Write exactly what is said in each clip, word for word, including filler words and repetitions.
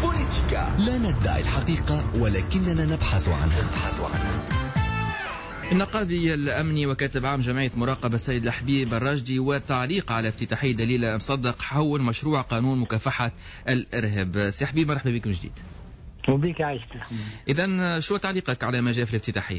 بوليتيكا، لا ندعي الحقيقة ولكننا نبحث عنها. نبحث عنها. النقابي الأمني وكاتب عام جمعية مراقبة السيد الحبيب الراجدي، والتعليق على افتتاحية دليل مصدق حول مشروع قانون مكافحة الإرهاب. سي حبيب مرحبا بك من جديد. وبيك عايشت. إذن شو تعليقك على ما جاء في الافتتاحية؟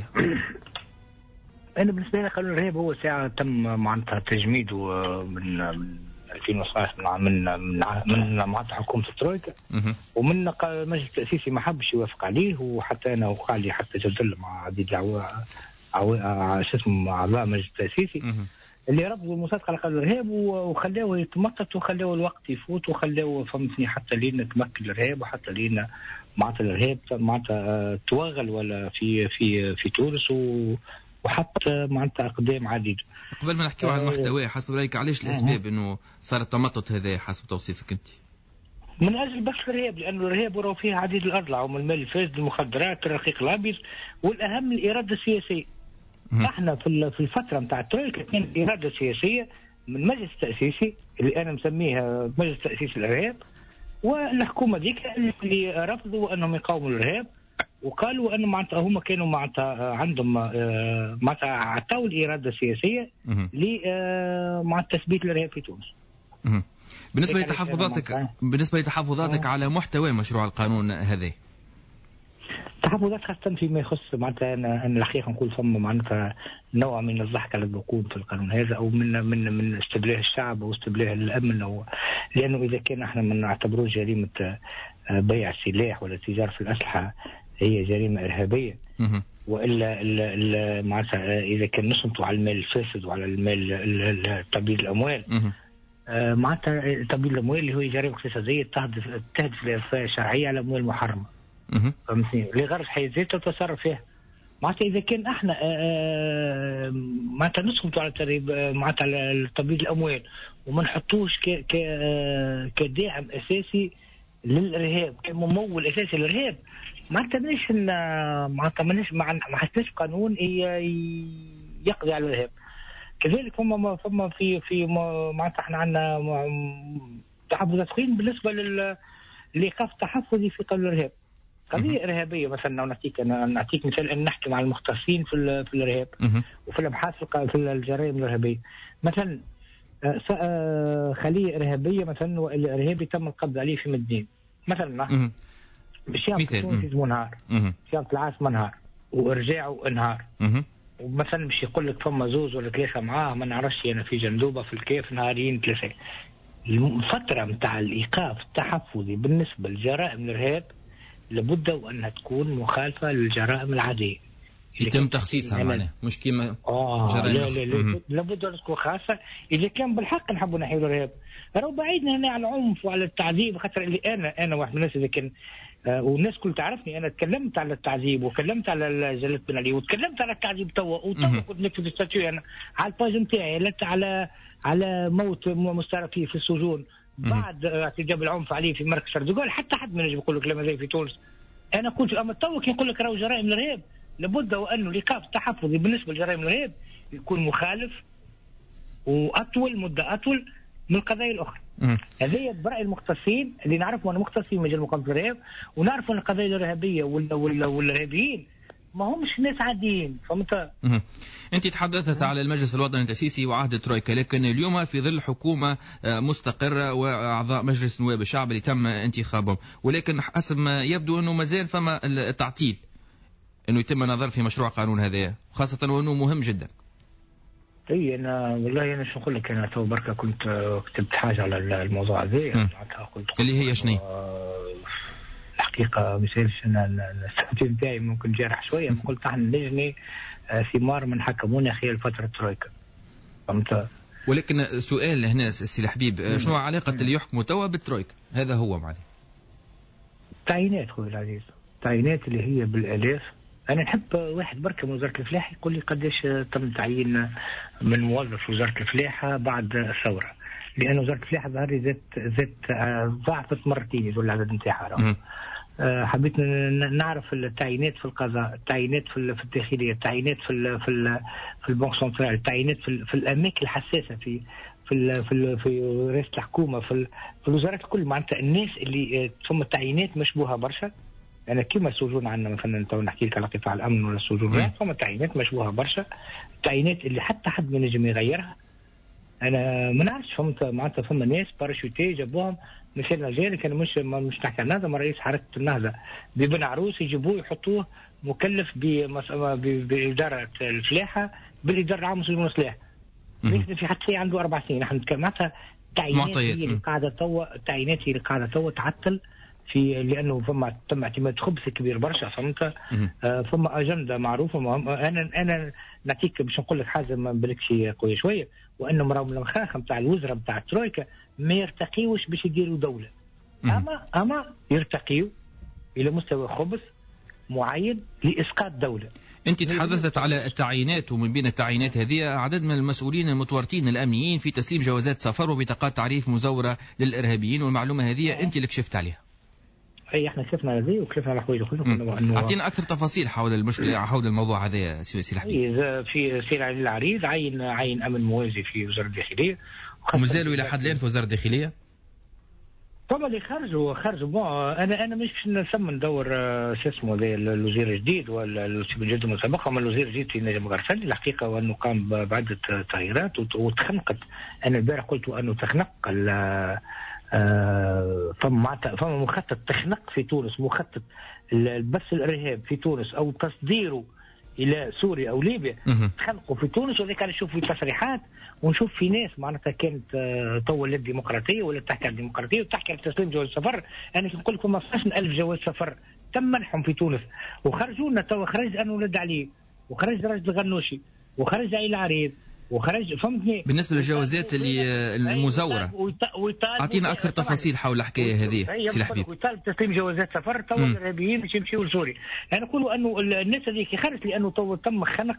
أنا بالنسبة لي قانون الإرهاب هو ساعة تم معناتها تجميده من من ألفين وسبعطاش من من من معناتها حكومة الترويكا، ومن مجلس التأسيسي ما حبش يوافق عليه، وحتى أنا وقع لي حتى جدل مع عديد العوا عوا شو اسمه أعضاء مجلس التأسيسي اللي رفضوا المصادقة على قانون الإرهاب وخلاه يتمطط وخلاه الوقت يفوت وخلاه فهمتني حتى لينا تمكن الإرهاب وحتى لينا معناتها الإرهاب معناتها توغل ولا في في في تونس و وحتى معناتها أقدام عديدة. قبل ما نحكيو عن المحتوى، حسب رأيك علاش الأسباب إنه صار التمطط هذا حسب توصيفك أنت؟ من أجل بس الإرهاب، لأنه الإرهاب وراه فيه عديد الأضلاع، ومن المال الفاسد، المخدرات، الرقيق الأبيض، والأهم الإرادة السياسية. احنا في في الفترة نتاع الترويكا كانت إرادة سياسية من مجلس التأسيسي اللي أنا مسميها مجلس تأسيس الإرهاب، والحكومة ذيك اللي رفضوا أنهم يقاوموا الإرهاب، وقالوا أن معناتها هم كانوا معناتها عندهم معناتها عطاوا الإرادة السياسية ل معناتها تثبيت الإرهاب في تونس. بالنسبة لتحفظاتك بالنسبة لتحفظاتك على محتوى مشروع القانون هذا، تحفظات خاصة فيما يخص معناتها أنا أنا الحقيقة نقول ثم معناتها نوع من الضحك على البقول في القانون هذا، أو من من من استبلاه الشعب واستبلاه الأمن، أو لأنه إذا كان احنا من نعتبروه جريمة بيع السلاح ولا تجارة في الأسلحة هي جريمة إرهابية، وإلا معناتها إذا كان نصنطوا على المال الفاسد وعلى المال تبييض الأموال، معناتها تبييض الأموال اللي هو جريمة اقتصادية تهدف تهدف لإرفاع شرعية على أموال محرمة فهمتني لغرض حيزيتها وتصرف فيها. معناتها إذا كان احنا معناتها نصنطوا على تريب معناتها على تبييض الأموال وما نحطوش ك ك كداعم أساسي للإرهاب كممول أساسي للإرهاب، معناتها مانيش معناتها مانيش ما حسناش قانون يقضي على الإرهاب. كذلك فما فما في في معناتها احنا عندنا تحفظات قيم بالنسبة للإيقاف التحفظي في قانون الإرهاب، قضية إرهابية مثلا. نعطيك أنا نعطيك مثال أن نحكي مع المختصين في في الإرهاب وفي الأبحاث في الجرائم الإرهابية. مثلا خلية إرهابية مثلا والإرهابي تم القبض عليه في مدين مثلا بشياط في منهار شياط العاصمة نهار وإرجاعه انهار، ومثلا مش يقول لك فما زوز ولا ثلاثة معاه ما نعرفش أنا في جندوبة في الكيف نهارين ثلاثة. الفترة متاع الإيقاف التحفظي بالنسبة لجرائم الإرهاب لابد وأنها تكون مخالفة للجرائم العادية يتم تخصيصها معناه مش كيما آه لا لا لا لابد أن تكون خاصة إذا كان بالحق نحب نحيو الإرهاب. راهو بعيدنا هنا على العنف وعلى التعذيب، خاطر اللي أنا أنا واحد من الناس إذا كان آه والناس كل تعرفني أنا تكلمت على التعذيب وكلمت على جلالة بن علي وتكلمت على التعذيب توا وتوا كنت نكتب ستاتيو أنا على الباج نتاعي على على موت مستعرف فيه في السجون بعد اعتداء العنف عليه في مركز سردقال. حتى حد ما يجي يقول لك لما زي في تونس أنا كنت أما توا كي يقول لك راهو جرائم الإرهاب لابد وأنه الإيقاف التحفظي بالنسبة لجرائم الإرهاب يكون مخالف وأطول مدة أطول من القضايا الأخرى. هذه برأي المختصين اللي نعرفوا أن مختصين مجال مقاومة الإرهاب ونعرفوا أن القضايا الإرهابية ولا ولا والإرهابيين ما همش ناس عاديين فهمت. أنت تحدثت على المجلس الوطني التأسيسي وعهد الترويكا، لكن اليوم في ظل حكومة مستقرة وأعضاء مجلس نواب الشعب اللي تم انتخابهم، ولكن حسب ما يبدو أنه مازال فما التعطيل أنه يتم النظر في مشروع قانون هذا، خاصة وأنه مهم جدا. اي انا والله انا شو نقول لك انا تو بركه كنت كتبت حاجه على الموضوع هذا قلت اللي هي شنو الحقيقه مثالش انا السؤال نتاعي ممكن جارح شويه قلت احنا نجني ثمار من حكمونا خلال فتره ترويكا فهمت. ولكن سؤال هنا السي الحبيب شنو علاقه اللي يحكموا توا بالترويكا؟ هذا هو معناه تعيينات خويا العزيز، تعيينات اللي هي بالالاف. أنا نحب واحد بركة من وزارة الفلاحة يقول لي قديش تم تعيين من موظف وزارة الفلاحة بعد الثورة، لأن وزارة الفلاحة ظهر لي زادت زادت ضعفت مرتين يقول العدد نتاعها. حبيت نعرف التعيينات في القضاء، التعيينات في الداخلية، التعيينات في ال في ال في البنك سنترال، التعيينات في, في الأماكن الحساسة في في ال في ال في رئاسه الحكومه في, في الوزارات الكل معناتها الناس اللي ثم تعيينات مشبوهه برشا. انا كيما السجون عندنا مثلا تو نحكي لك على قطاع الامن ولا السجون ثم تعيينات مشبوهه برشا، التعيينات اللي حتى حد ما نجم يغيرها. انا ما نعرفش فهمت معناتها فما ناس باراشوتي جابوهم مثل الجزائر كان مش مش تحت النهضه ما رئيس حركه النهضه ببن عروس يجيبوه يحطوه مكلف باداره الفلاحه بالاداره العامه للسجون والسلاح. ليس في حتى شيء عنده اربع سنين. نحن نتكلم معناتها التعيينات هي اللي قاعده توا التعيينات هي اللي قاعده توا تعطل في لانه فما تم اعتماد خبز كبير برشا فهمت. آه فما اجنده معروفه. انا انا نعطيك باش نقول لك حاجه ما بالكش قويه شويه، وانهم راهم المخاخ نتاع الوزراء نتاع الترويكا ما يرتقيوش باش يديروا دوله. اما اما يرتقيوا الى مستوى خبز معين لاسقاط دوله. أنت تحدثت على التعيينات، ومن بين التعيينات هذه عدد من المسؤولين المتورطين الأمنيين في تسليم جوازات سفر وبطاقات تعريف مزورة للإرهابيين، والمعلومة هذه أنت اللي كشفت عليها. اي احنا شفنا هذه وكشفنا على حوايج اخرى. اعطينا اكثر تفاصيل حول المشكله حول الموضوع هذا يا سي الحبيب. في سير علي العريض عين عين امن موازي في وزاره الداخليه، ومازالوا الى حد الان في وزاره الداخليه. طبعا اللي خرجوا خرجوا انا انا مش نسمى ندور شو اسمه زي الوزير الجديد ولا الوزير المسابقه، اما الوزير الجديد في نجم غرفلي الحقيقه وانه قام بعده تغييرات وتخنقت. انا البارح قلت انه تخنق آه فما فما مخطط تخنق في تونس، مخطط بس الارهاب في تونس او تصديره الى سوريا او ليبيا تخنقوا في تونس. وذيك انا نشوف في تصريحات ونشوف في ناس معناتها كانت آه تو الديمقراطيه ولا تحكي عن الديمقراطيه وتحكي عن تسليم جواز سفر. انا نقول لكم خمسة عشر ألف جواز سفر تم منحهم في تونس، وخرجوا لنا تو خرج انه ولد علي وخرج رجل الغنوشي وخرج عيل العريض وخرج فهمتني. بالنسبه للجوازات اللي المزوره اعطينا اكثر تفاصيل حول الحكايه هذه سي الحبيب. ويطالب تسليم جوازات سفر تو الارهابيين باش يمشيوا لسوريا. انا نقولوا انه الناس هذيك خرجت لانه تو تم خنق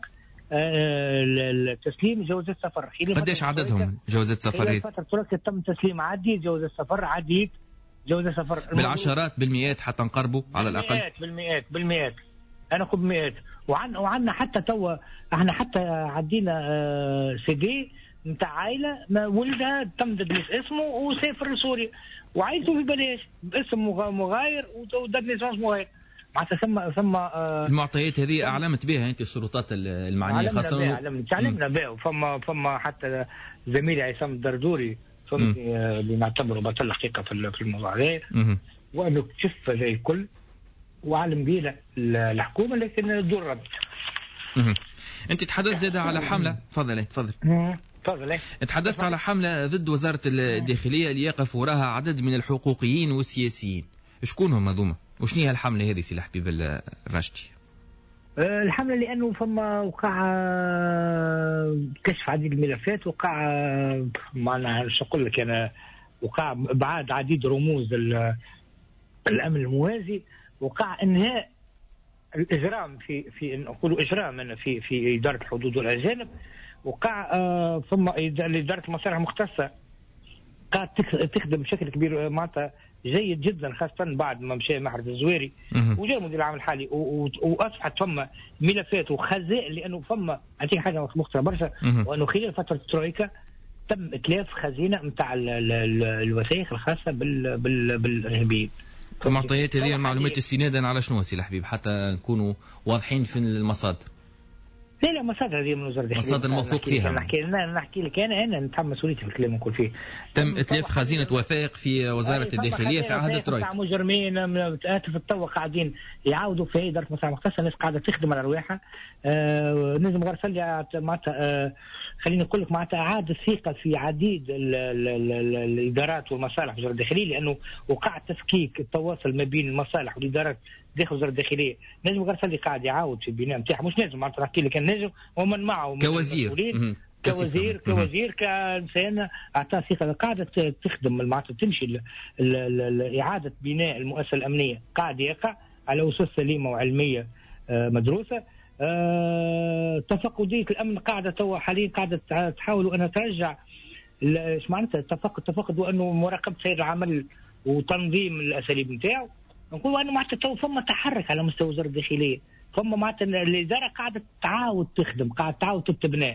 تسليم جوازات سفر. قداش عددهم جوازات سفر هذه؟ فتره تم تسليم عديد جوازات سفر عديد جوازات سفر بالعشرات بالمئات حتى نقربوا على الاقل بالمئات بالمئات بالمئات انا نقول مئات. وعن وعندنا حتى توا احنا حتى عدينا اه سي دي نتاع عائله ولدها تم تدليس اسمه وسافر لسوريا وعايزه ببلاش باسم مغاير ودليس مغاير معناتها ثم ثم اه المعطيات هذه اعلمت بها انت السلطات المعنيه خاصه علمنا علمنا بها. فما فما حتى زميلي عصام الدردوري فهمتني اه اللي نعتبره بطل حقيقه في الموضوع هذا وانه اكتشف هذا الكل وعلم به الحكومه لكن دور رد. انت تحدثت زاد على حمله تفضل تفضل تفضل تحدثت على حمله ضد وزاره الداخليه اللي يقف وراها عدد من الحقوقيين والسياسيين. شكون هم هذوما وشنو هي الحمله هذه سي الحبيب الراشدي؟ الحمله لانه فما وقع كشف عديد الملفات وقع ما نش نقول لك انا وقع بعد عديد رموز الامن الموازي وقع انهاء الاجرام في في نقولوا اجرام في في اداره الحدود والاجانب. وقع آه ثم اداره المصالح المختصه قاعد تخدم بشكل كبير معناتها جيد جدا خاصه بعد ما مشى محرز الزويري وجاء المدير العام الحالي واصبحت فما ملفات وخزائن لانه فما اعطيك حاجه مختصره برشا وانه خلال فتره الترويكا تم اتلاف خزينه نتاع الوثائق الخاصه بال بال بالارهابيين. المعطيات هذه المعلومات استنادا على شنو سي الحبيب حتى نكونوا واضحين في المصادر؟ لا لا مصادر هذه من وزاره الداخليه مصادر موثوق فيها. نحكي لنا نحكي لك انا انا نتحمل مسؤوليتي في الكلام نقول فيه. تم اتلاف خزينه وثائق في وزاره الداخليه في عهد الترويكا. مجرمين في التو قاعدين يعاودوا في اداره مصالح مختصه الناس قاعده تخدم على رواحها. آه نجم غرفلي معناتها آه خليني نقول لك معناتها اعاده الثقه في عديد ال ال ال ال الادارات والمصالح في وزاره الداخليه لانه وقع تفكيك التواصل ما بين المصالح والادارات داخل وزاره الداخليه. نجم غرفلي قاعد يعاود في البناء نتاعها مش نجم معناتها نحكي لك النجم ومن معه كوزير كوزير كوزير كانسان اعطى ثقه قاعده تخدم معناتها تمشي اعاده بناء المؤسسه الامنيه قاعد يقع على اسس سليمه وعلميه مدروسه. أه تفقديه الامن قاعده تو حاليا قاعده تحاول انها ترجع ايش معناتها التفقد تفقد وانه مراقبه سير العمل وتنظيم الاساليب نتاعو. نقول انه معناتها تو فما تحرك على مستوى وزاره الداخليه فما معناتها الاداره قاعده تعاود تخدم قاعده تعاود تتبنى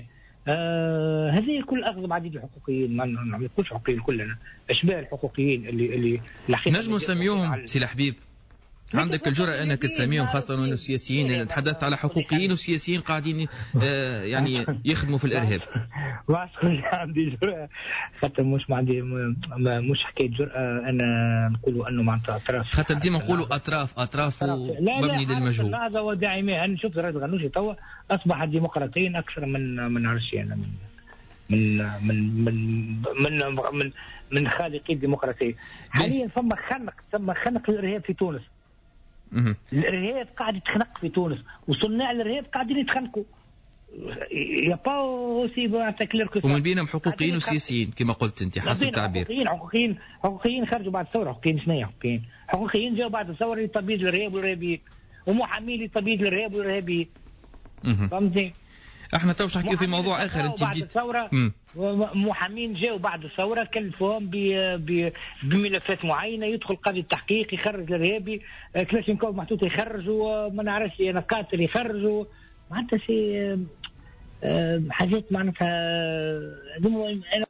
آه هذه كل اغلب عديد الحقوقيين، ما نقولش حقوقيين كلنا، اشباه الحقوقيين اللي اللي نجموا نسميوهم سي الحبيب؟ عندك الجرأة انك تسميهم، خاصة انه السياسيين، تحدثت على حقوقيين وسياسيين قاعدين آه يعني يخدموا في الارهاب. ما عندي جرأة، خاطر مش ما عندي مش حكاية جرأة انا نقولوا انه معناتها اطراف، خاطر ديما نقولوا اطراف اطراف ومبني للمجهول. هذا وداعي نشوف رائد الغنوشي توا اصبح ديمقراطيا اكثر من من عرشي انا من من من من من من, من خالقي الديمقراطيه. حاليا ثم خنق ثم خنق الارهاب في تونس. الارهاب قاعد يتخنق في تونس وصناع الارهاب قاعدين يتخنقوا. يا باو سي ومن بينهم حقوقيين وسياسيين كما قلت انت حسب التعبير. حقوقيين حقوقيين حقوقيين خرجوا بعد الثوره. حقوقيين شنو حقوقيين؟ حقوقيين جاوا بعد الثوره لتبييض الارهاب والارهابيين، ومحامين لتبييض الارهاب والارهابيين. فهمتني؟ احنا تو نحكيو في موضوع اخر. انت بعد الثوره محامين جاوا بعد الثوره كلفوهم بملفات معينه، يدخل قاضي التحقيق يخرج الارهابي، كلاشينكوف محطوط يخرج، وما نعرفش انا قاتل يخرجوا، معناتها شيء حاجات معناتها